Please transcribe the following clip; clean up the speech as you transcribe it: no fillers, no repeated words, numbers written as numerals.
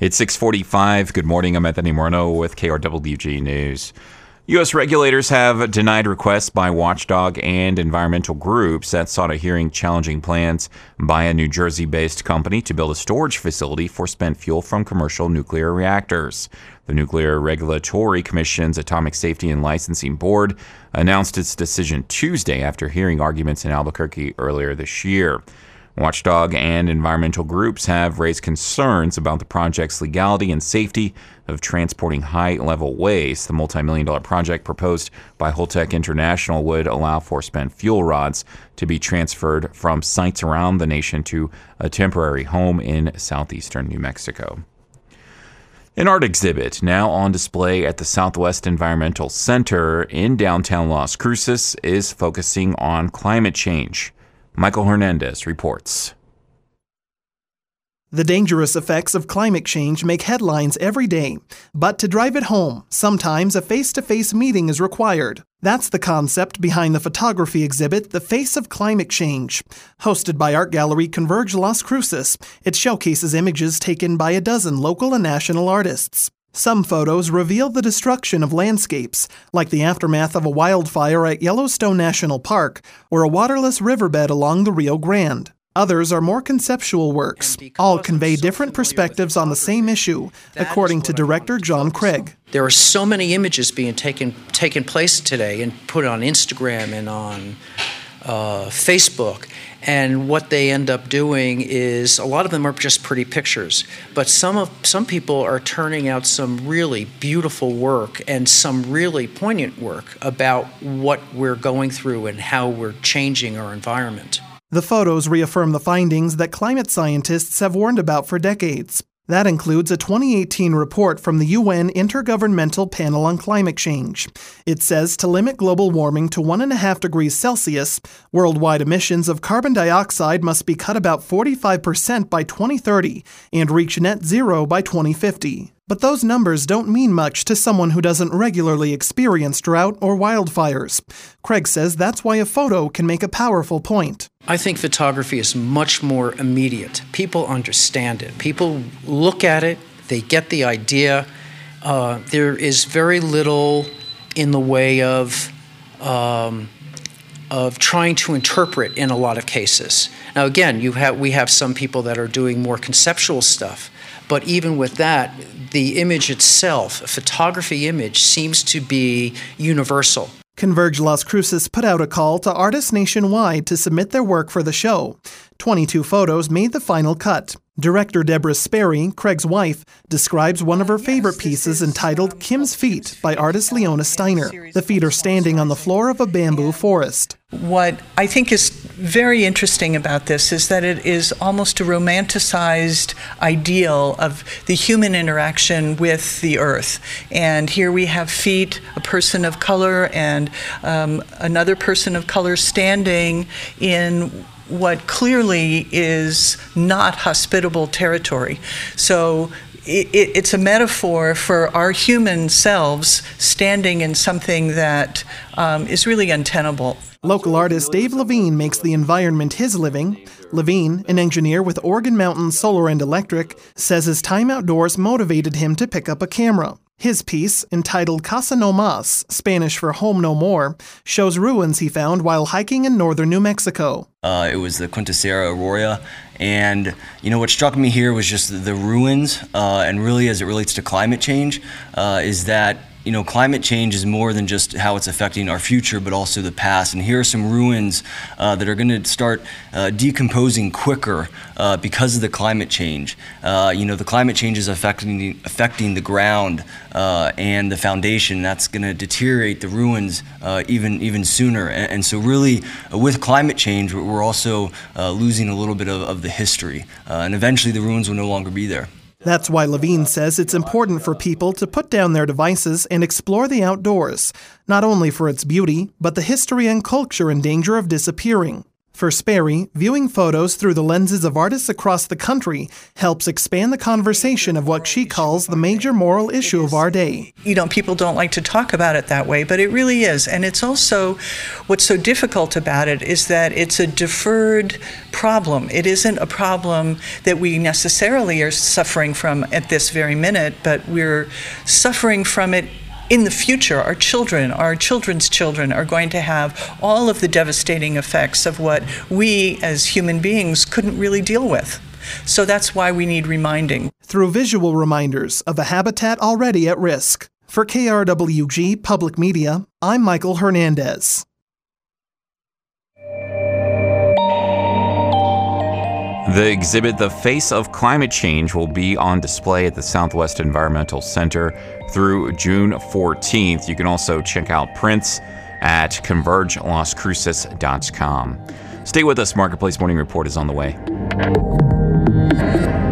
It's 6:45. Good morning. I'm Anthony Moreno with KRWG News. U.S. regulators have denied requests by watchdog and environmental groups that sought a hearing challenging plans by a New Jersey-based company to build a storage facility for spent fuel from commercial nuclear reactors. The Nuclear Regulatory Commission's Atomic Safety and Licensing Board announced its decision Tuesday after hearing arguments in Albuquerque earlier this year. Watchdog and environmental groups have raised concerns about the project's legality and safety of transporting high-level waste. The multi-million-dollar project proposed by Holtec International would allow for spent fuel rods to be transferred from sites around the nation to a temporary home in southeastern New Mexico. An art exhibit now on display at the Southwest Environmental Center in downtown Las Cruces is focusing on climate change. Michael Hernandez reports. The dangerous effects of climate change make headlines every day, but to drive it home, sometimes a face-to-face meeting is required. That's the concept behind the photography exhibit, The Face of Climate Change. Hosted by art gallery Converge Las Cruces, it showcases images taken by a dozen local and national artists. Some photos reveal the destruction of landscapes, like the aftermath of a wildfire at Yellowstone National Park or a waterless riverbed along the Rio Grande. Others are more conceptual works. All convey different perspectives on the same issue, according to director John Craig. There are so many images being taken place today and put on Instagram and on Facebook. And what they end up doing is a lot of them are just pretty pictures, but some people are turning out some really beautiful work and some really poignant work about what we're going through and how we're changing our environment. The photos reaffirm the findings that climate scientists have warned about for decades. That includes a 2018 report from the UN Intergovernmental Panel on Climate Change. It says to limit global warming to 1.5 degrees Celsius, worldwide emissions of carbon dioxide must be cut about 45% by 2030 and reach net zero by 2050. But those numbers don't mean much to someone who doesn't regularly experience drought or wildfires. Craig says that's why a photo can make a powerful point. I think photography is much more immediate. People understand it. People look at it. They get the idea. There is very little in the way of trying to interpret in a lot of cases. Now, again, we have some people that are doing more conceptual stuff. But even with that, the image itself, a photography image, seems to be universal. Converge Las Cruces put out a call to artists nationwide to submit their work for the show. 22 photos made the final cut. Director Deborah Sperry, Craig's wife, describes one of her favorite pieces entitled Kim's Feet by artist Leona Steiner. The feet are standing on the floor of a bamboo forest. What I think is very interesting about this is that it is almost a romanticized ideal of the human interaction with the earth. And here we have feet, a person of color, and another person of color standing in what clearly is not hospitable territory. So it's a metaphor for our human selves standing in something that is really untenable. Local artist Dave Levine makes the environment his living. Levine, an engineer with Oregon Mountain Solar and Electric, says his time outdoors motivated him to pick up a camera. His piece, entitled Casa No Mas, Spanish for Home No More, shows ruins he found while hiking in northern New Mexico. It was the Quinta Sierra Arroyo, and what struck me here was just the ruins, and really as it relates to climate change, is that climate change is more than just how it's affecting our future, but also the past. And here are some ruins that are going to start decomposing quicker because of the climate change. The climate change is affecting the ground and the foundation. That's going to deteriorate the ruins even sooner. And so really, with climate change, we're also losing a little bit of the history. And eventually, the ruins will no longer be there. That's why Levine says it's important for people to put down their devices and explore the outdoors, not only for its beauty, but the history and culture in danger of disappearing. For Sperry, viewing photos through the lenses of artists across the country helps expand the conversation of what she calls the major moral issue of our day. You know, people don't like to talk about it that way, but it really is. And it's also, what's so difficult about it is that it's a deferred problem. It isn't a problem that we necessarily are suffering from at this very minute, but we're suffering from it in the future. Our children, our children's children are going to have all of the devastating effects of what we as human beings couldn't really deal with. So that's why we need reminding. Through visual reminders of a habitat already at risk. For KRWG Public Media, I'm Michael Hernandez. The exhibit, The Face of Climate Change, will be on display at the Southwest Environmental Center through June 14th. You can also check out prints at convergelascruces.com. Stay with us. Marketplace Morning Report is on the way.